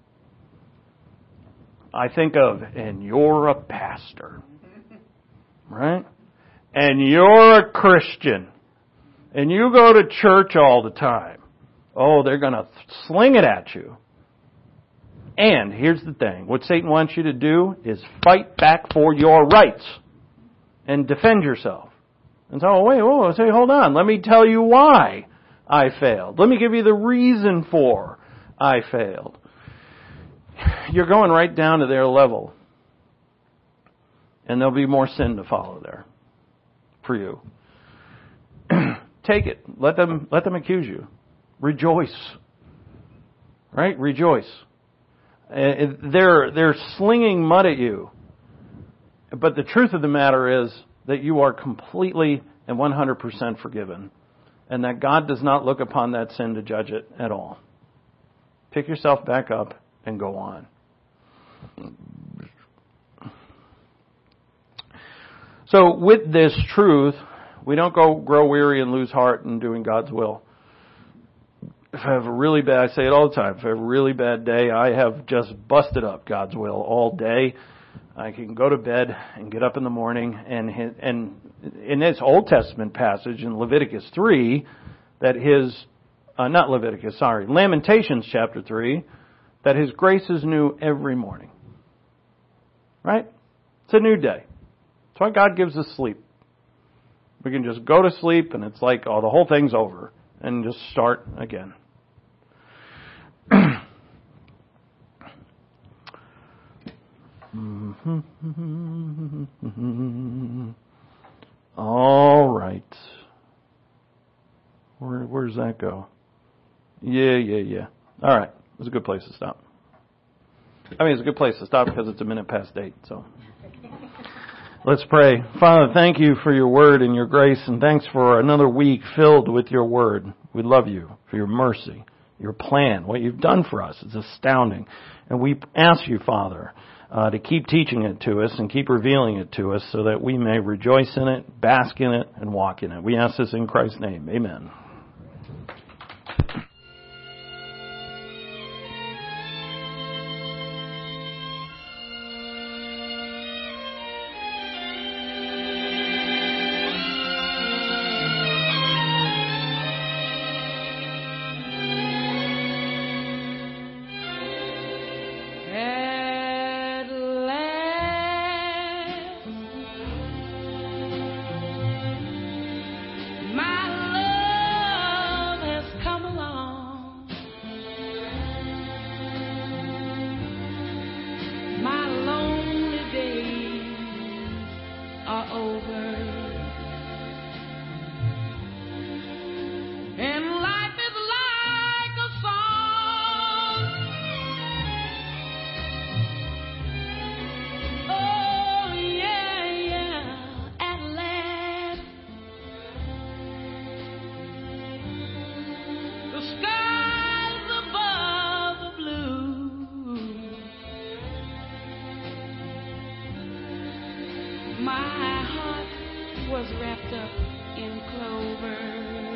I think of, and you're a pastor, right? And you're a Christian, and you go to church all the time. Oh, they're going to sling it at you. And here's the thing. What Satan wants you to do is fight back for your rights and defend yourself. And so, hold on. Let me tell you why I failed. Let me give you the reason for I failed. You're going right down to their level. And there'll be more sin to follow there for you. Take it. Let them accuse you. Rejoice. Right? Rejoice. They're slinging mud at you. But the truth of the matter is that you are completely and 100% forgiven. and that God does not look upon that sin to judge it at all. Pick yourself back up and go on. So with this truth, we don't grow weary and lose heart in doing God's will. If I have a really bad, I say it all the time, if I have a really bad day, I have just busted up God's will all day. I can go to bed and get up in the morning, and in this Old Testament passage in Leviticus 3, Lamentations chapter 3, that His grace is new every morning. Right? It's a new day. That's why God gives us sleep. We can just go to sleep and it's like, oh, the whole thing's over, and just start again. All right. Where does that go? Yeah. All right. It's a good place to stop. I mean, it's a good place to stop because it's 8:01. So let's pray. Father, thank you for your word and your grace, and thanks for another week filled with your word. We love you for your mercy, your plan, what you've done for us. It's astounding. And we ask you, Father, to keep teaching it to us and keep revealing it to us so that we may rejoice in it, bask in it, and walk in it. We ask this in Christ's name. Amen. My heart was wrapped up in clover.